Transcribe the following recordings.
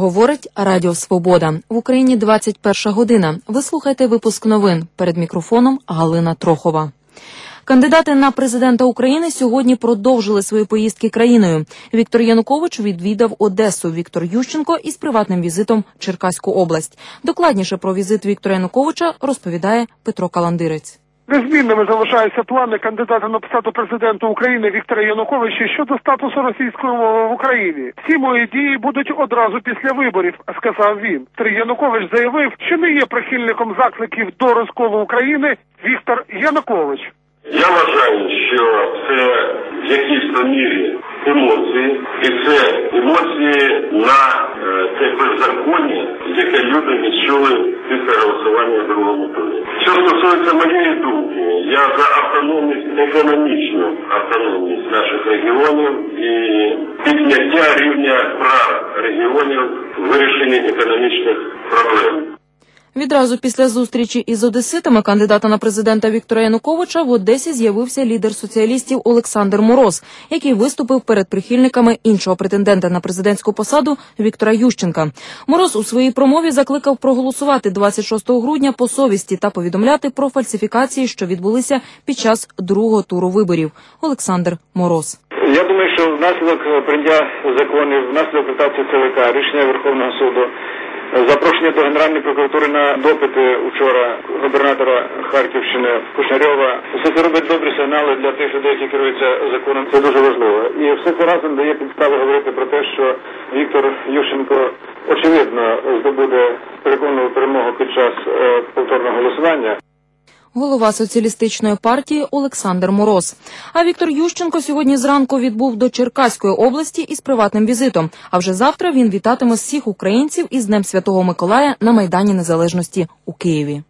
Говорить Радіо Свобода. В Україні 21 година. Ви слухаєте випуск новин. Перед мікрофоном Галина Трохова. Кандидати на президента України сьогодні продовжили свої поїздки країною. Віктор Янукович відвідав Одесу, Віктор Ющенко із приватним візитом Черкаську область. Докладніше про візит Віктора Януковича розповідає Петро Каландирець. Незмінними залишаються плани кандидата на посаду президента України Віктора Януковича щодо статусу російської мови в Україні. Всі мої дії будуть одразу після виборів, сказав він. Віктор Янукович заявив, що не є прихильником закликів до розколу України. Віктор Янукович. Я вважаю, що це в якійсь мірі емоції, і це емоції на те беззаконня, яке люди відчули після голосування в другому турі. Що стосується моєї думки, я за автономність, економічну автономність наших регіонів і підняття рівня прав регіонів в вирішенні економічних проблем. Відразу після зустрічі із одеситами кандидата на президента Віктора Януковича в Одесі з'явився лідер соціалістів Олександр Мороз, який виступив перед прихильниками іншого претендента на президентську посаду Віктора Ющенка. Мороз у своїй промові закликав проголосувати 26 грудня по совісті та повідомляти про фальсифікації, що відбулися під час другого туру виборів. Олександр Мороз. Я думаю, що внаслідок прийняття законів, внаслідок презентації ЦВК, рішення Верховного суду, запрошення до Генеральної прокуратури на допити вчора губернатора Харківщини Кушнарьова. Все це робить добрі сигнали для тих людей, які керуються законом. Це дуже важливо. І все це разом дає підстави говорити про те, що Віктор Ющенко очевидно здобуде переконливу перемогу під час повторного голосування. Голова соціалістичної партії Олександр Мороз. А Віктор Ющенко сьогодні зранку відбув до Черкаської області із приватним візитом. А вже завтра він вітатиме всіх українців із Днем Святого Миколая на Майдані Незалежності у Києві.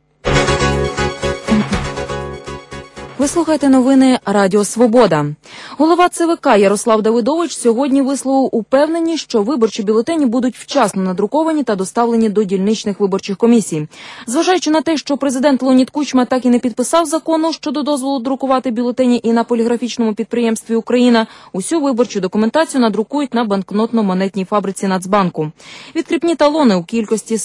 Ви слухаєте новини Радіо Свобода. Голова ЦВК Ярослав Давидович сьогодні висловив упевненість, що виборчі бюлетені будуть вчасно надруковані та доставлені до дільничних виборчих комісій. Зважаючи на те, що президент Леонід Кучма так і не підписав закону щодо дозволу друкувати бюлетені і на поліграфічному підприємстві «Україна», усю виборчу документацію надрукують на банкнотно-монетній фабриці Нацбанку. Відкріпні талони у кількості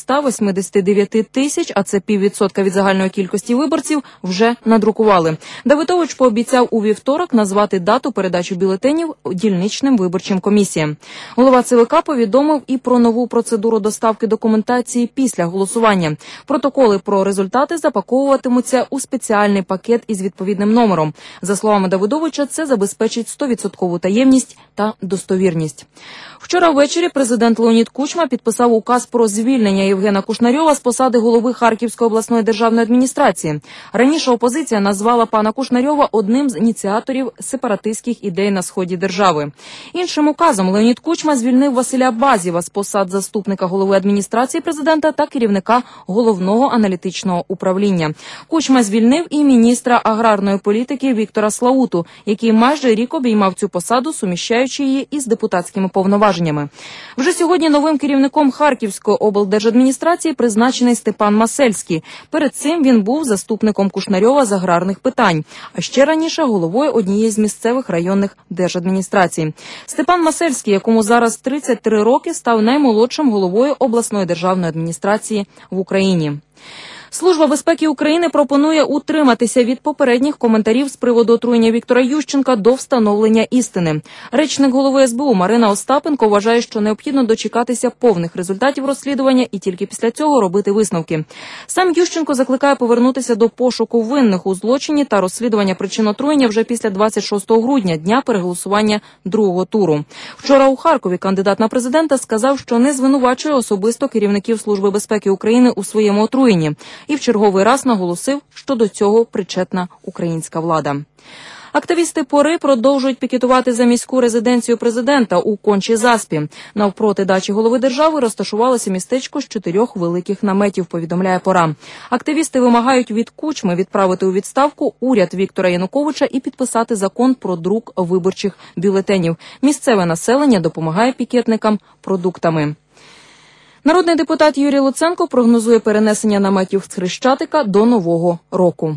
189 тисяч, а це 0,5% від загальної кількості виборців, вже надрукували. Давидович пообіцяв у вівторок назвати дату передачі бюлетенів дільничним виборчим комісіям. Голова ЦВК повідомив і про нову процедуру доставки документації після голосування. Протоколи про результати запаковуватимуться у спеціальний пакет із відповідним номером. За словами Давидовича, це забезпечить 100% таємність та достовірність. Вчора ввечері президент Леонід Кучма підписав указ про звільнення Євгена Кушнарьова з посади голови Харківської обласної державної адміністрації. Раніше опозиція назвала пана Кушнарьова одним з ініціаторів сепаратистських ідей на сході держави. Іншим указом Леонід Кучма звільнив Василя Базєва з посад заступника голови адміністрації президента та керівника головного аналітичного управління. Кучма звільнив і міністра аграрної політики Віктора Слауту, який майже рік обіймав цю посаду, суміщаючи її із депутатськими повноваженнями. Вже сьогодні новим керівником Харківської облдержадміністрації призначений Степан Масельський. Перед цим він був заступником Кушнарьова з аграрних питань, а ще раніше головою однієї з місцевих районних держадміністрацій. Степан Масельський, якому зараз 33 роки, став наймолодшим головою обласної державної адміністрації в Україні. Служба безпеки України пропонує утриматися від попередніх коментарів з приводу отруєння Віктора Ющенка до встановлення істини. Речник голови СБУ Марина Остапенко вважає, що необхідно дочекатися повних результатів розслідування і тільки після цього робити висновки. Сам Ющенко закликає повернутися до пошуку винних у злочині та розслідування причин отруєння вже після 26 грудня, дня переголосування другого туру. Вчора у Харкові кандидат на президента сказав, що не звинувачує особисто керівників Служби безпеки України у своєму отруєнні. І в черговий раз наголосив, що до цього причетна українська влада. Активісти ПОРИ продовжують пікетувати за міську резиденцію президента у Кончі-Заспі. Навпроти дачі голови держави розташувалося містечко з 4 великих наметів, повідомляє «Пора». Активісти вимагають від Кучми відправити у відставку уряд Віктора Януковича і підписати закон про друк виборчих бюлетенів. Місцеве населення допомагає пікетникам продуктами. Народний депутат Юрій Луценко прогнозує перенесення наметів з Хрещатика до Нового року.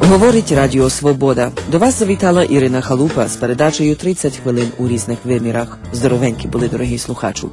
Говорить Радіо Свобода. До вас завітала Ірина Халупа з передачею «30 хвилин у різних вимірах». Здоровенькі були, дорогі слухачу.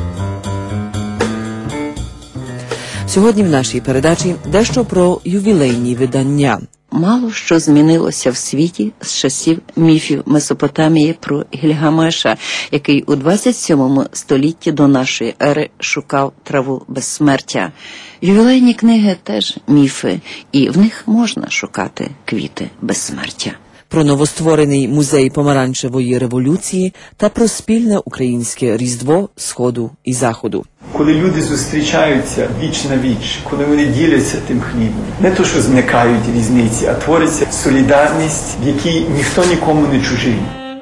Сьогодні в нашій передачі дещо про ювілейні видання. Мало що змінилося в світі з часів міфів Месопотамії про Гільгамеша, який у 27 столітті до нашої ери шукав траву безсмертя. Ювілейні книги теж міфи, і в них можна шукати квіти безсмертя. Про новостворений музей помаранчевої революції та про спільне українське Різдво Сходу і Заходу. Коли люди зустрічаються віч на віч, коли вони діляться тим хлібом, не то, що зникають різниці, а твориться солідарність, в якій ніхто нікому не чужий.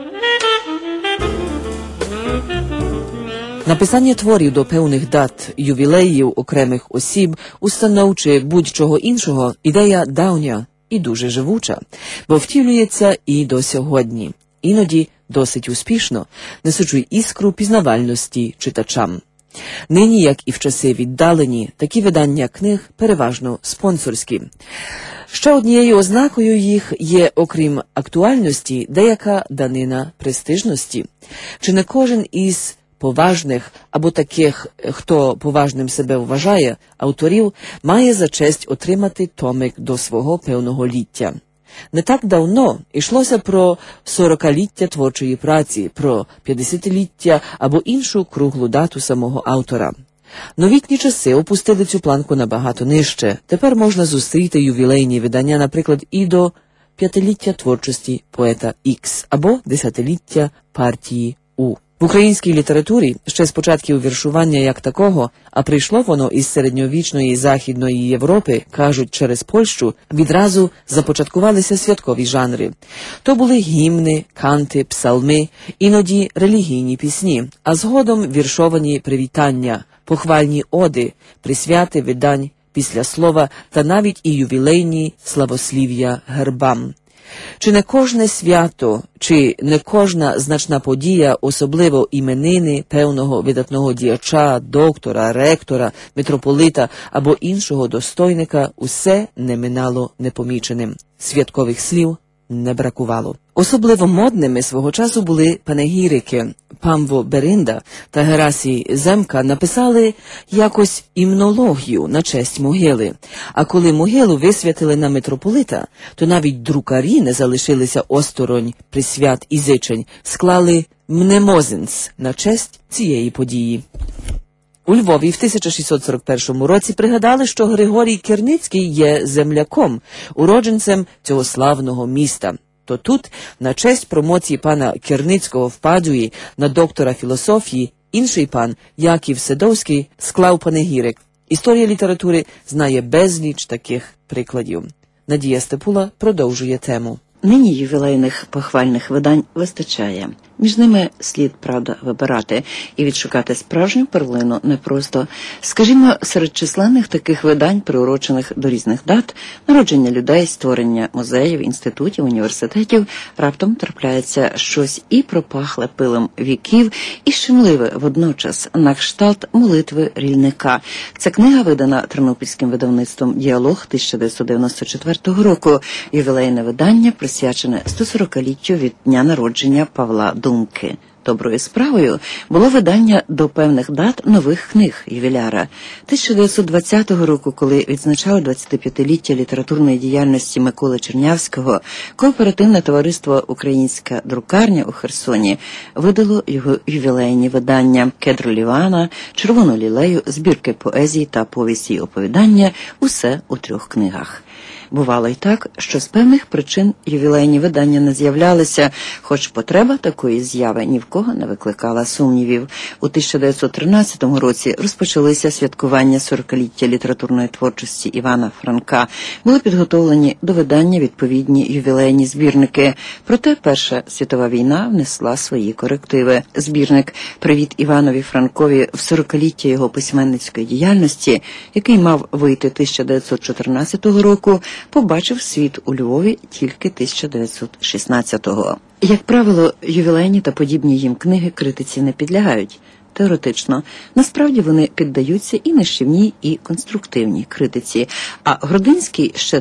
Написання творів до певних дат, ювілеїв окремих осіб, установ чи будь-чого іншого – ідея давня і дуже живуча, бо втілюється і до сьогодні, іноді досить успішно, несучи іскру пізнавальності читачам. Нині, як і в часи віддалені, такі видання книг переважно спонсорські. Ще однією ознакою їх є, окрім актуальності, деяка данина престижності. Чи не кожен із поважних або таких, хто поважним себе вважає, авторів, має за честь отримати томик до свого певного ліття. Не так давно йшлося про 40-ліття творчої праці, про 50-ліття або іншу круглу дату самого автора. Новітні часи опустили цю планку набагато нижче. Тепер можна зустріти ювілейні видання, наприклад, і до 5-ліття творчості поета Х або 10-ліття партії У. В українській літературі ще з початків віршування як такого, а прийшло воно із середньовічної Західної Європи, кажуть, через Польщу, відразу започаткувалися святкові жанри. То були гімни, канти, псалми, іноді релігійні пісні, а згодом віршовані привітання, похвальні оди, присвяти видань, післяслова та навіть і ювілейні славослів'я гербам. Чи не кожне свято, чи не кожна значна подія, особливо іменини певного видатного діяча, доктора, ректора, митрополита або іншого достойника, усе не минало непоміченим. Святкових слів не бракувало. Особливо модними свого часу були панегірики. Памво Беринда та Герасій Земка написали якось імнологію на честь могили. А коли могилу висвятили на митрополита, то навіть друкарі не залишилися осторонь присвят і зичень, склали мнемозинс на честь цієї події. У Львові в 1641 році пригадали, що Григорій Керницький є земляком, уродженцем цього славного міста. То тут, на честь промоції пана Керницького в Падуї на доктора філософії, інший пан, Яків Седовський, склав панегірик. Історія літератури знає безліч таких прикладів. Надія Степула продовжує тему. Нині ювілейних похвальних видань вистачає. Між ними слід, правда, вибирати і відшукати справжню перлину непросто. Скажімо, серед численних таких видань, приурочених до різних дат, народження людей, створення музеїв, інститутів, університетів, раптом трапляється щось і пропахле пилом віків, і щемливе водночас, на кшталт молитви рільника. Ця книга видана тернопільським видавництвом «Діалог» 1994 року. Ювілейне видання присвячене 140-літтю від дня народження Павла Думки. Доброю справою було видання до певних дат нових книг ювіляра. 1920 року, коли відзначали 25-ліття літературної діяльності Миколи Чернявського, кооперативне товариство «Українська друкарня» у Херсоні видало його ювілейні видання «Кедр Лівана», «Червону лілею», збірки поезії та повісті й оповідання – усе у 3 книгах. Бувало й так, що з певних причин ювілейні видання не з'являлися, хоч потреба такої зяви ні в кого не викликала сумнівів. У 1913 році розпочалися святкування 40-ліття літературної творчості Івана Франка. Були підготовлені до видання відповідні ювілейні збірники. Проте Перша світова війна внесла свої корективи. Збірник «Привіт Іванові Франкові» в 40-ліття його письменницької діяльності, який мав вийти 1914 року, побачив світ у Львові тільки 1916-го. Як правило, ювілейні та подібні їм книги критиці не підлягають. теоретично. Насправді вони піддаються і нищівній, і конструктивній критиці. А Грудинський ще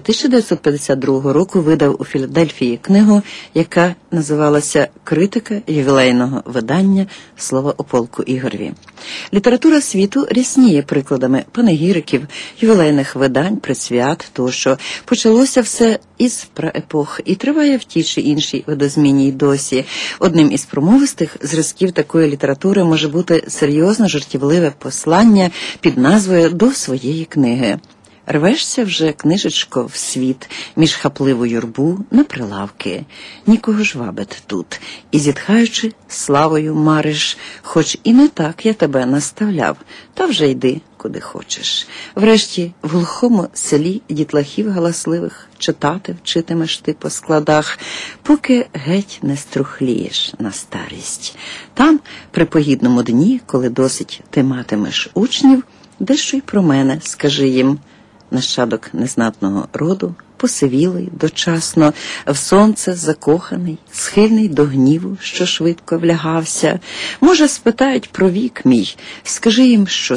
1952 року видав у Філадельфії книгу, яка називалася «Критика ювілейного видання. Слова о полку Ігореві». Література світу рясніє прикладами панегіриків, ювілейних видань, присвят, тощо. Почалося все із праепох і триває в тій чи іншій видозміні й досі. Одним із промовистих зразків такої літератури може бути серйозно жартівливе послання під назвою «До своєї книги». Рвешся вже, книжечко, в світ, між хапливу юрбу на прилавки. Нікого ж вабить тут. І, зітхаючи, славою мариш, хоч і не так я тебе наставляв, та вже йди, куди хочеш. Врешті, в глухому селі дітлахів галасливих читати вчитимеш ти по складах, поки геть не струхлієш на старість. Там, при погідному дні, коли досить ти матимеш учнів, дещо й про мене скажи їм. Нащадок незнатного роду, посивілий дочасно, в сонце закоханий, схильний до гніву, що швидко влягався. Може, спитають про вік мій, скажи їм, що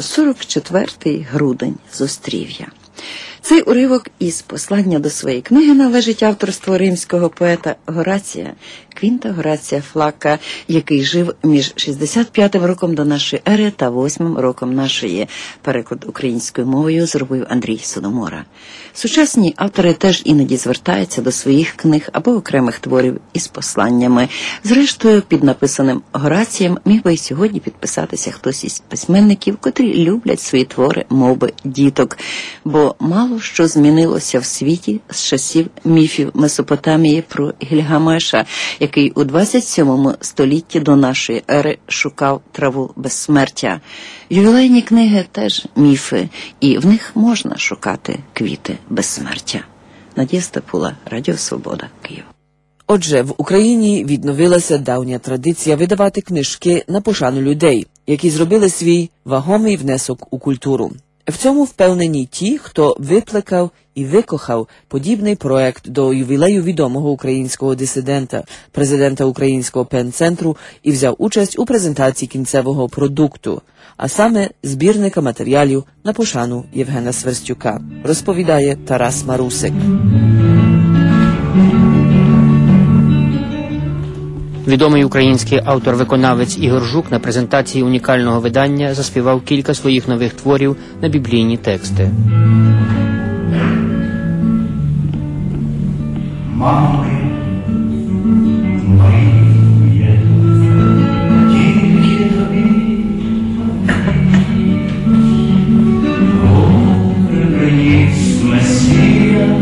44-й грудень зустрів я. Цей уривок із послання до своєї книги належить авторству римського поета Горація, Квінта Горація Флака, який жив між 65-м роком до нашої ери та 8-м роком нашої. Переклад українською мовою зробив Андрій Содомора. Сучасні автори теж іноді звертаються до своїх книг або окремих творів із посланнями. Зрештою, під написаним Горацієм міг би й сьогодні підписатися хтось із письменників, котрі люблять свої твори мовби діток, бо мало що змінилося в світі з часів міфів Месопотамії про Гільгамеша, який у 27 столітті до нашої ери шукав траву безсмертя. Ювілейні книги теж міфи, і в них можна шукати квіти безсмертя. Надія Степула, Радіо Свобода, Київ. Отже, в Україні відновилася давня традиція видавати книжки на пошану людей, які зробили свій вагомий внесок у культуру. В цьому впевнені ті, хто випликав і викохав подібний проект до ювілею відомого українського дисидента, президента Українського пен-центру і взяв участь у презентації кінцевого продукту, а саме збірника матеріалів на пошану Євгена Сверстюка, розповідає Тарас Марусик. Відомий український автор-виконавець Ігор Жук на презентації унікального видання заспівав кілька своїх нових творів на біблійні тексти. Мамо моє, тільки тобі горе приніс Месія,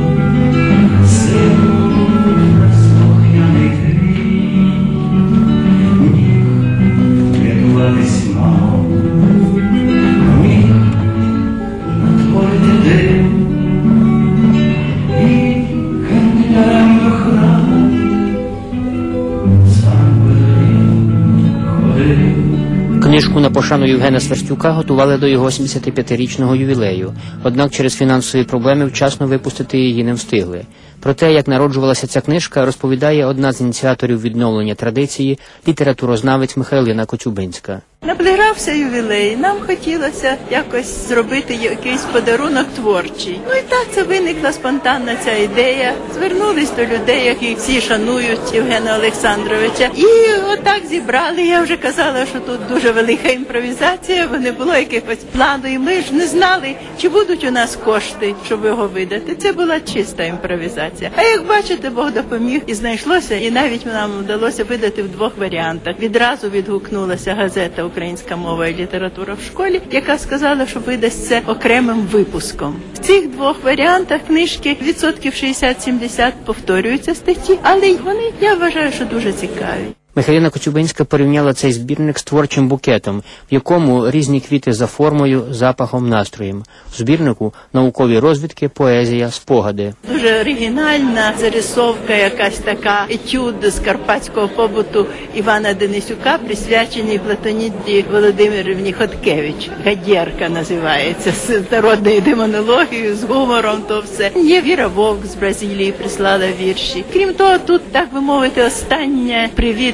Книжку на пошану Євгена Сверстюка готували до його 75-річного ювілею, однак через фінансові проблеми вчасно випустити її не встигли. Про те, як народжувалася ця книжка, розповідає одна з ініціаторів відновлення традиції, літературознавець Михайлина Коцюбинська. Наближався ювілей, нам хотілося якось зробити якийсь подарунок творчий. Ну і так це виникла спонтанна ця ідея. Звернулись до людей, які всі шанують Євгена Олександровича. І отак зібрали. Я вже казала, що тут дуже велика імпровізація, бо не було якихось плану. І ми ж не знали, чи будуть у нас кошти, щоб його видати. Це була чиста імпровізація. А як бачите, Бог допоміг і знайшлося, і навіть нам вдалося видати в 2 варіантах. Відразу відгукнулася газета «Українська мова і література в школі», яка сказала, що видасть це окремим випуском. В цих 2 варіантах книжки 60-70% повторюються статті, але вони, я вважаю, що дуже цікаві. Михайлина Коцюбинська порівняла цей збірник з творчим букетом, в якому різні квіти за формою, запахом, настроєм. В збірнику наукові розвідки, поезія, спогади. Дуже оригінальна зарисовка, якась така етюд з карпатського побуту Івана Денисюка, присвячений Платоніді Володимирівні Хоткевич. «Гадєрка» називається, з народною демонологією, з гумором, то все. Є Віра Вовк з Бразилії, прислала вірші. Крім того, тут, так би мовити, остання привіт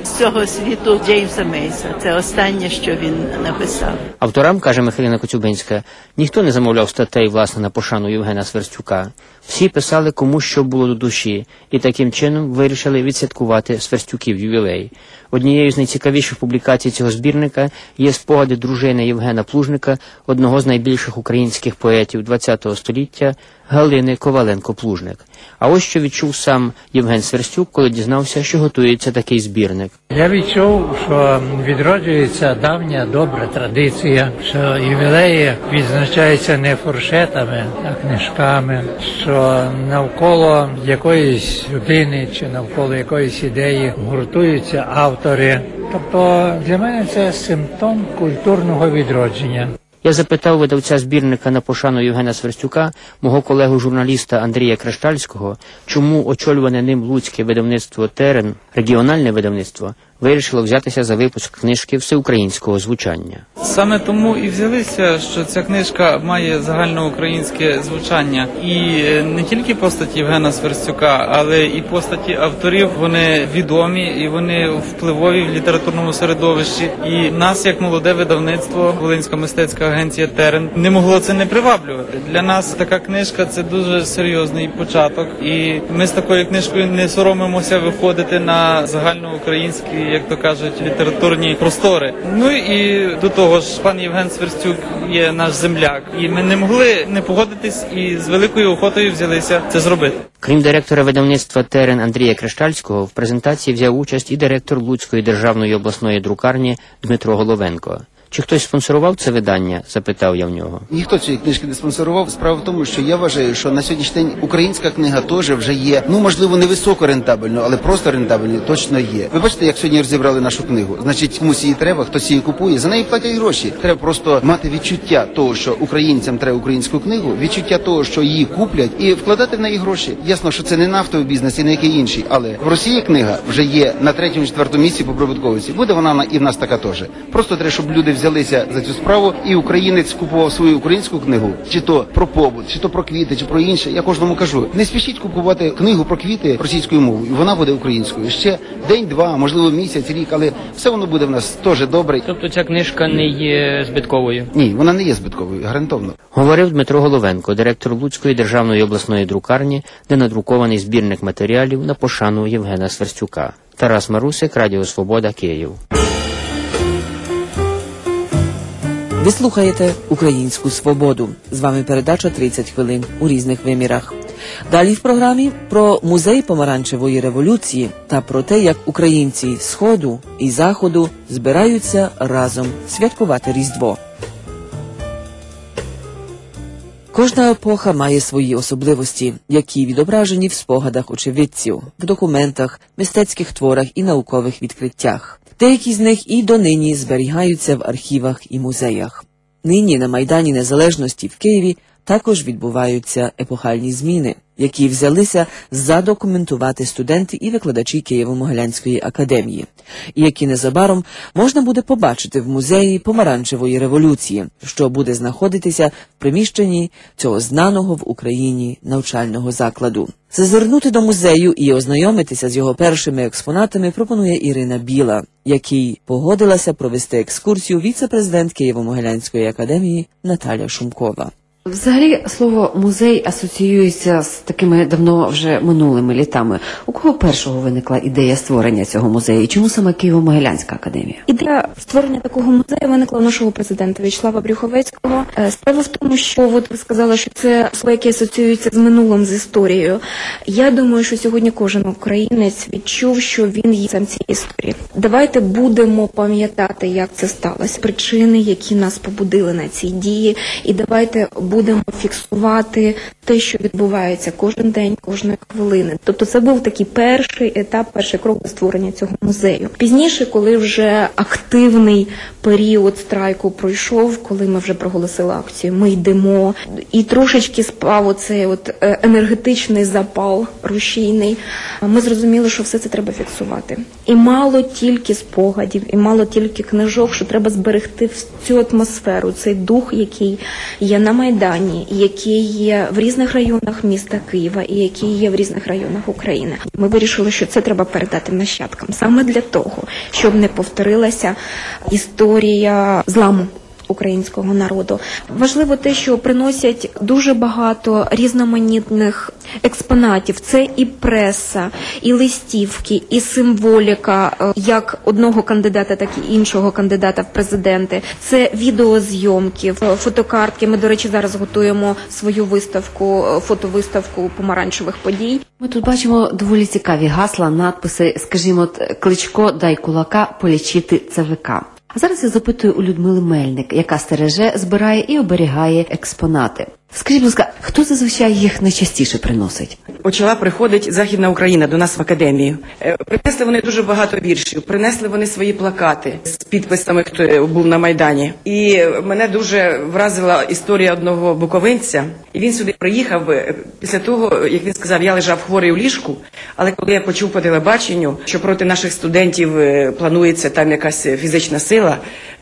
з цього світу Джеймса Мейса. Це останнє, що він написав. Авторам, каже Михайлина Коцюбинська, ніхто не замовляв статей, власне, на пошану Євгена Сверстюка. Всі писали, кому що було до душі, і таким чином вирішили відсвяткувати Сверстюків ювілей. Однією з найцікавіших публікацій цього збірника є спогади дружини Євгена Плужника, одного з найбільших українських поетів ХХ століття, Галини Коваленко-Плужник. А ось що відчув сам Євген Сверстюк, коли дізнався, що готується такий збірник. Я відчув, що відроджується давня добра традиція, що ювілеї відзначаються не фуршетами, а книжками, що навколо якоїсь людини чи навколо якоїсь ідеї гуртуються автори. Тобто для мене це симптом культурного відродження. Я запитав видавця збірника на пошану Євгена Сверстюка, мого колегу-журналіста Андрія Криштальського, чому очолюване ним луцьке видавництво «Терен», регіональне видавництво, вирішило взятися за випуск книжки всеукраїнського звучання. Саме тому і взялися, що ця книжка має загальноукраїнське звучання. І не тільки постаті Євгена Сверстюка, але і постаті авторів, вони відомі і вони впливові в літературному середовищі. І нас, як молоде видавництво, Волинська мистецька агенція «Терен», не могло це не приваблювати. Для нас така книжка – це дуже серйозний початок. І ми з такою книжкою не соромимося виходити на загальноукраїнські, як то кажуть, літературні простори. Ну і до того ж, пан Євген Сверстюк є наш земляк. І ми не могли не погодитись і з великою охотою взялися це зробити. Крім директора видавництва «Терен» Андрія Криштальського, в презентації взяв участь і директор Луцької державної обласної друкарні Дмитро Головенко. Чи хтось спонсорував це видання? Запитав я в нього. Ніхто цієї книжки не спонсорував. Справа в тому, що я вважаю, що на сьогоднішній день українська книга теж вже є, можливо, не високо рентабельно, але просто рентабельно точно є. Ви бачите, як сьогодні розібрали нашу книгу? Значить, комусь її треба, хтось її купує, за неї платять гроші. Треба просто мати відчуття того, що українцям треба українську книгу, відчуття того, що її куплять, і вкладати в неї гроші. Ясно, що це не нафтовий бізнес і не який інший, але в Росії книга вже є на 3-4 місці по прибутковості. Буде вона і в нас така теж. Просто треба, щоб люди взялися за цю справу, і українець купував свою українську книгу, чи то про побут, чи то про квіти, чи про інше. Я кожному кажу, не спішіть купувати книгу про квіти російською мовою, і вона буде українською. Ще день-два, можливо, місяць, рік, але все воно буде в нас теж добре. Тобто ця книжка не є збитковою? Ні, вона не є збитковою, гарантовно. Говорив Дмитро Головенко, директор Луцької державної обласної друкарні, де надрукований збірник матеріалів на пошану Євгена Сверстюка. Тарас Марусик, Радіо Свобода, Київ. Ви слухаєте «Українську свободу». З вами передача «30 хвилин» у різних вимірах. Далі в програмі про музей помаранчевої революції та про те, як українці Сходу і Заходу збираються разом святкувати Різдво. Кожна епоха має свої особливості, які відображені в спогадах очевидців, в документах, мистецьких творах і наукових відкриттях. Деякі з них і донині зберігаються в архівах і музеях. Нині на Майдані Незалежності в Києві також відбуваються епохальні зміни, які взялися задокументувати студенти і викладачі Києво-Могилянської академії, і які незабаром можна буде побачити в музеї помаранчевої революції, що буде знаходитися в приміщенні цього знаного в Україні навчального закладу. Зазирнути до музею і ознайомитися з його першими експонатами пропонує Ірина Біла, якій погодилася провести екскурсію віце-президент Києво-Могилянської академії Наталя Шумкова. Взагалі, слово «музей» асоціюється з такими давно вже минулими літами. У кого першого виникла ідея створення цього музею? І чому саме Києво-Могилянська академія? Ідея створення такого музею виникла у нашого президента В'ячеслава Брюховецького. Справа в тому, що ви сказали, що це слово, яке асоціюється з минулим, з історією. Я думаю, що сьогодні кожен українець відчув, що він є сам цієї історії. Давайте будемо пам'ятати, як це сталося, причини, які нас побудили на ці дії, і давайте будемо фіксувати те, що відбувається кожен день, кожної хвилини. Тобто це був такий перший етап, перший крок до створення цього музею. Пізніше, коли вже активний період страйку пройшов, коли ми вже проголосили акцію, ми йдемо, і трошечки спав оцей енергетичний запал рушійний, ми зрозуміли, що все це треба фіксувати. І мало тільки спогадів, і мало тільки книжок, що треба зберегти цю атмосферу, цей дух, який є на Майдані, Майдані, які є в різних районах міста Києва і які є в різних районах України. Ми вирішили, що це треба передати нащадкам саме для того, щоб не повторилася історія зламу українського народу. Важливо те, що приносять дуже багато різноманітних експонатів. Це і преса, і листівки, і символіка як одного кандидата, так і іншого кандидата в президенти. Це відеозйомки, фотокартки. Ми, до речі, зараз готуємо свою виставку, фотовиставку помаранчевих подій. Ми тут бачимо доволі цікаві гасла, надписи, скажімо, Кличко, дай кулака, полічити ЦВК. А зараз я запитую у Людмили Мельник, яка стереже, збирає і оберігає експонати. Скажіть, будь ласка, хто зазвичай їх найчастіше приносить? Почала приходить Західна Україна до нас в академію. Принесли вони дуже багато віршів, принесли вони свої плакати з підписами, хто був на Майдані. І мене дуже вразила історія одного буковинця. І він сюди приїхав після того, як він сказав, я лежав хворий у ліжку, але коли я почув по телебаченню, що проти наших студентів планується там якась фізична сила,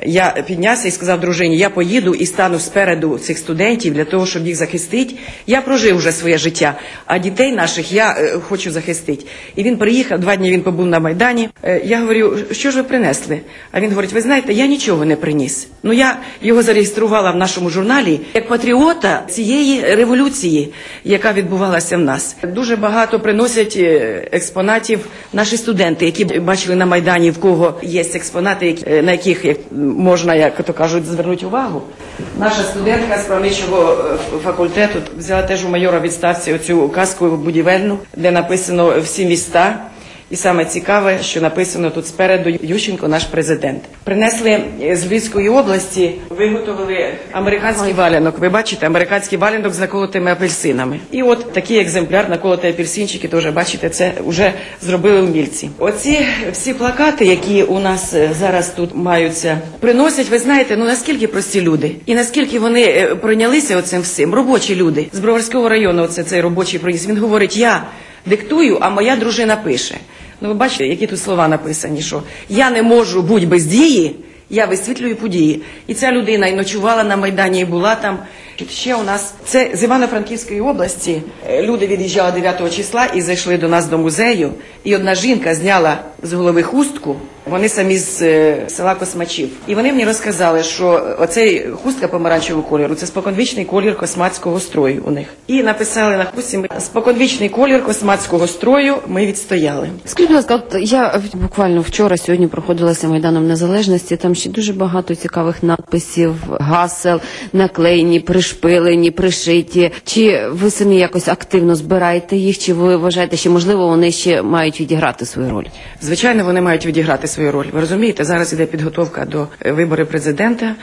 я піднявся і сказав дружині, я поїду і стану спереду цих студентів для того, щоб їх захистити. Я прожив вже своє життя, а дітей наших я хочу захистити. І він приїхав, 2 дні він побув на Майдані. Я говорю, що ж ви принесли? А він говорить, ви знаєте, я нічого не приніс. Ну, я його зареєструвала в нашому журналі як патріота цієї революції, яка відбувалася в нас. Дуже багато приносять експонатів наші студенти, які бачили на Майдані, в кого є експонати, на яких можна, як то кажуть, звернути увагу. Наша студентка з правничого факультету взяла теж у майора відставці оцю казку будівельну, де написано «Всі міста». І саме цікаве, що написано тут спереду «Ющенко – наш президент». Принесли з Львівської області, виготовили американський валянок. Ви бачите, американський валянок з наколотими апельсинами. І от такий екземпляр, наколоті апельсинчики, теж бачите, це вже зробили умільці. Оці всі плакати, які у нас зараз тут маються, приносять, ви знаєте, ну наскільки прості люди. І наскільки вони прийнялися оцим всім. Робочі люди. З Броварського району цей робочий приніс. Він говорить, я диктую, а моя дружина пише. Ну, ви бачите, які тут слова написані, що я не можу бути без дії, я висвітлюю події. І ця людина і ночувала на Майдані, і була там. Ще у нас, це з Івано-Франківської області, люди від'їжджали 9 числа і зайшли до нас до музею, і одна жінка зняла з голови хустку, вони самі з села Космачів. І вони мені розказали, що оцей хустка помаранчевого кольору – це споконвічний колір космацького строю у них. І написали на хустці, споконвічний колір космацького строю ми відстояли. Скажіть, будь ласка, от я буквально вчора, сьогодні проходилася Майданом Незалежності, там ще дуже багато цікавих надписів, гасел, наклеєні, пришпилені, пришиті. Чи ви самі якось активно збираєте їх, чи ви вважаєте, що, можливо, вони ще мають відіграти свою роль? Звичайно, вони мають відіграти свою роль. Ви розумієте, зараз іде підготовка до виборів президента,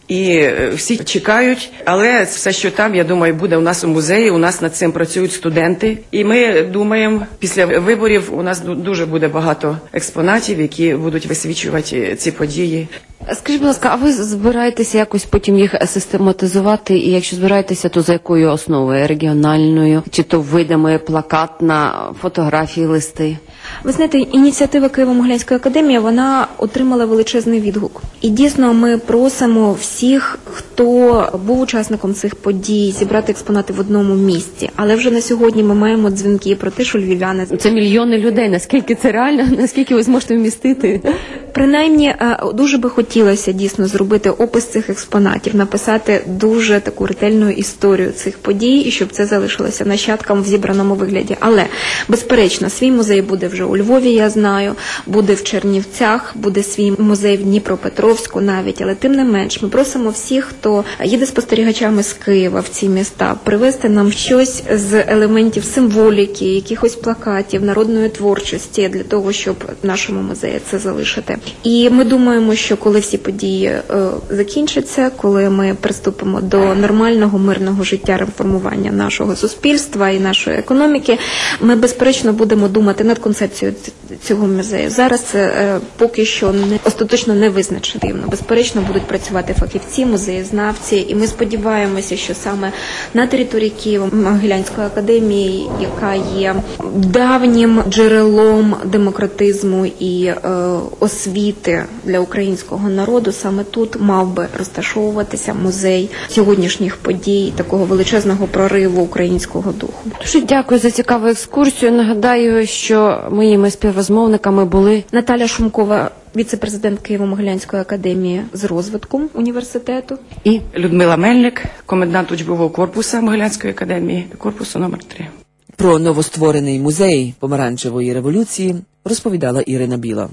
і всі чекають, але все, що там, я думаю, буде у нас у музеї, у нас над цим працюють студенти. І ми думаємо, після виборів у нас дуже буде багато експонатів, які будуть висвічувати ці події. Скажіть, будь ласка, а ви збираєтеся якось потім їх систематизувати? І якщо збираєтеся, то за якою основою? Регіональною? Чи то видами, плакатна, фотографії, листи? Ви знаєте, ініціатива Києво-Могилянської академії, вона отримала величезний відгук. І дійсно ми просимо всіх, хто був учасником цих подій, зібрати експонати в одному місці. Але вже на сьогодні ми маємо дзвінки про те, що львів'яни... Це мільйони людей. Наскільки це реально? Наскільки ви зможете вмістити? Принаймні, дуже би хотілося дійсно зробити опис цих експонатів, написати дуже таку ретельну історію цих подій, і щоб це залишилося нащадкам в зібраному вигляді. Але, безперечно, свій музей буде вже у Львові, я знаю, буде в Чернівцях, буде свій музей в Дніпропетровську навіть, але тим не менш, ми просимо всіх, хто їде спостерігачами з Києва в ці міста, привезти нам щось з елементів символіки, якихось плакатів, народної творчості для того, щоб в нашому музеї це залишити. І ми думаємо, що коли всі події закінчаться, коли ми приступимо до нормального мирного життя, реформування нашого суспільства і нашої економіки, ми безперечно будемо думати над концепцією цього музею. Зараз поки що остаточно не визначено. Безперечно будуть працювати фахівці, музеєзнавці, і ми сподіваємося, що саме на території Києво-Могилянської академії, яка є давнім джерелом демократизму і освіти для українського українського народу, саме тут мав би розташовуватися музей сьогоднішніх подій, такого величезного прориву українського духу. Дуже дякую за цікаву екскурсію. Нагадаю, що моїми співрозмовниками були Наталя Шумкова, віце-президент Києво-Могилянської академії з розвитку університету. І Людмила Мельник, комендант учбового корпусу Могилянської академії, корпусу номер 3. Про новостворений музей помаранчевої революції розповідала Ірина Біла.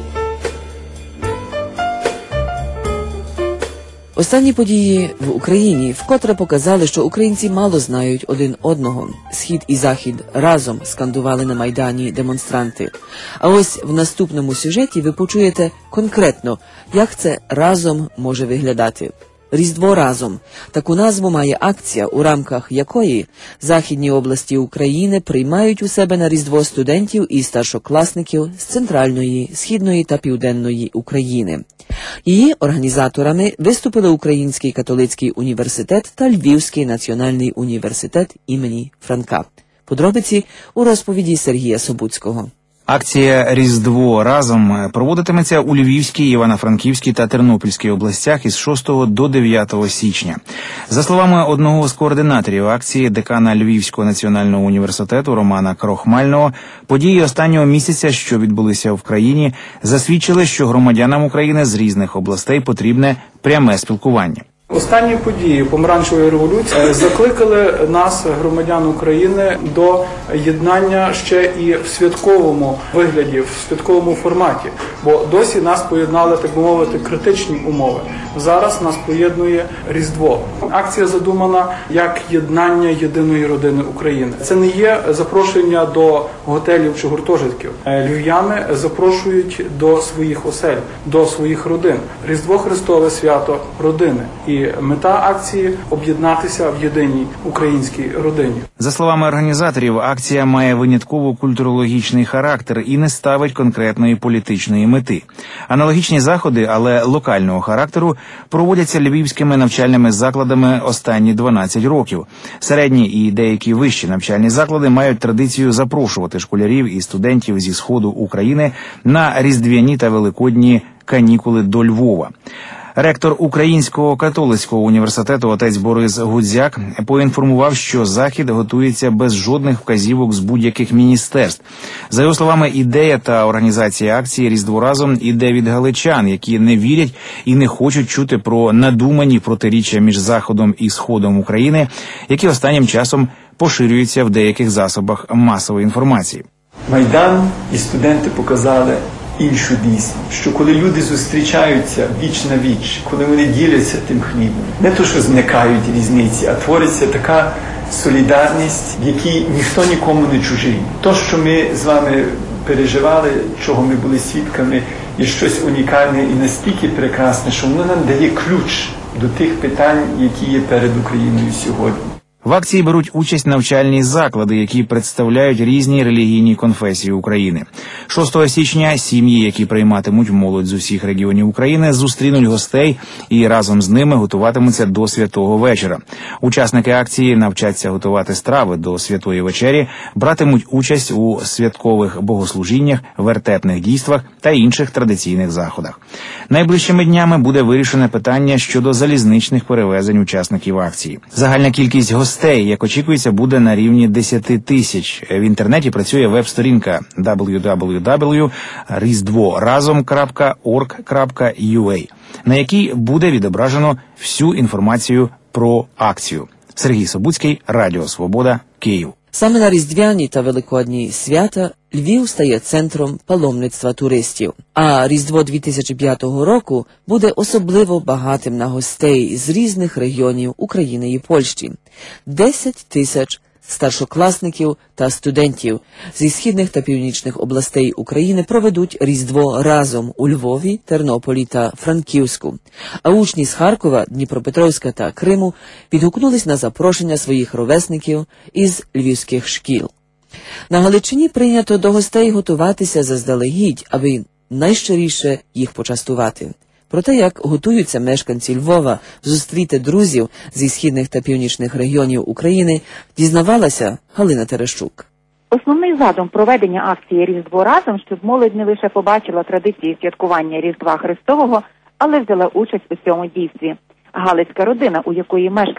Останні події в Україні вкотре показали, що українці мало знають один одного. Схід і Захід разом скандували на Майдані демонстранти. А ось в наступному сюжеті ви почуєте конкретно, як це разом може виглядати. «Різдво разом» – таку назву має акція, у рамках якої західні області України приймають у себе на Різдво студентів і старшокласників з Центральної, Східної та Південної України. Її організаторами виступили Український католицький університет та Львівський національний університет імені Франка. Подробиці у розповіді Сергія Собуцького. Акція «Різдво разом» проводитиметься у Львівській, Івано-Франківській та Тернопільській областях із 6 до 9 січня. За словами одного з координаторів акції, декана Львівського національного університету Романа Крохмального, події останнього місяця, що відбулися в країні, засвідчили, що громадянам України з різних областей потрібне пряме спілкування. Останні події помаранчевої революції закликали нас, громадян України, до єднання ще і в святковому вигляді, в святковому форматі. Бо досі нас поєднали, так би мовити, критичні умови. Зараз нас поєднує Різдво. Акція задумана як єднання єдиної родини України. Це не є запрошення до готелів чи гуртожитків. Львів'яни запрошують до своїх осель, до своїх родин. Різдво Христове свято родини. І мета акції – об'єднатися в єдиній українській родині. За словами організаторів, акція має винятково культурологічний характер і не ставить конкретної політичної мети. Аналогічні заходи, але локального характеру, проводяться львівськими навчальними закладами останні 12 років. Середні і деякі вищі навчальні заклади мають традицію запрошувати школярів і студентів зі Сходу України на різдвяні та великодні канікули до Львова. Ректор Українського католицького університету отець Борис Гудзяк поінформував, що захід готується без жодних вказівок з будь-яких міністерств. За його словами, ідея та організація акції «Різдво разом» іде від галичан, які не вірять і не хочуть чути про надумані протиріччя між Заходом і Сходом України, які останнім часом поширюються в деяких засобах масової інформації. Майдан і студенти показали іншу дійсність, що коли люди зустрічаються віч на віч, коли вони діляться тим хлібом, не то, що зникають різниці, а твориться така солідарність, в якій ніхто нікому не чужий. То, що ми з вами переживали, чого ми були свідками, є щось унікальне і настільки прекрасне, що воно нам дає ключ до тих питань, які є перед Україною сьогодні. В акції беруть участь навчальні заклади, які представляють різні релігійні конфесії України. 6 січня сім'ї, які прийматимуть молодь з усіх регіонів України, зустрінуть гостей і разом з ними готуватимуться до Святого вечора. Учасники акції навчаться готувати страви до Святої вечері, братимуть участь у святкових богослужіннях, вертепних дійствах та інших традиційних заходах. Найближчими днями буде вирішене питання щодо залізничних перевезень учасників акції. Загальна кількість гостей, як очікується, буде на рівні 10 тисяч. В інтернеті працює веб-сторінка www.rizdvorazom.org.ua, на якій буде відображено всю інформацію про акцію. Сергій Собуцький, Радіо Свобода, Київ. Саме на різдвяні та великодні свята Львів стає центром паломництва туристів. А Різдво 2005 року буде особливо багатим на гостей з різних регіонів України і Польщі. 10 тисяч старшокласників та студентів зі східних та північних областей України проведуть Різдво разом у Львові, Тернополі та Франківську. А учні з Харкова, Дніпропетровська та Криму відгукнулись на запрошення своїх ровесників із львівських шкіл. На Галичині прийнято до гостей готуватися заздалегідь, аби найщиріше їх почастувати. Про те, як готуються мешканці Львова зустріти друзів зі східних та північних регіонів України, дізнавалася Галина Терещук. Основний задум проведення акції «Різдво разом», щоб молодь не лише побачила традиції святкування Різдва Христового, але взяла участь у цьому дійстві. Галицька родина, у якої мешкає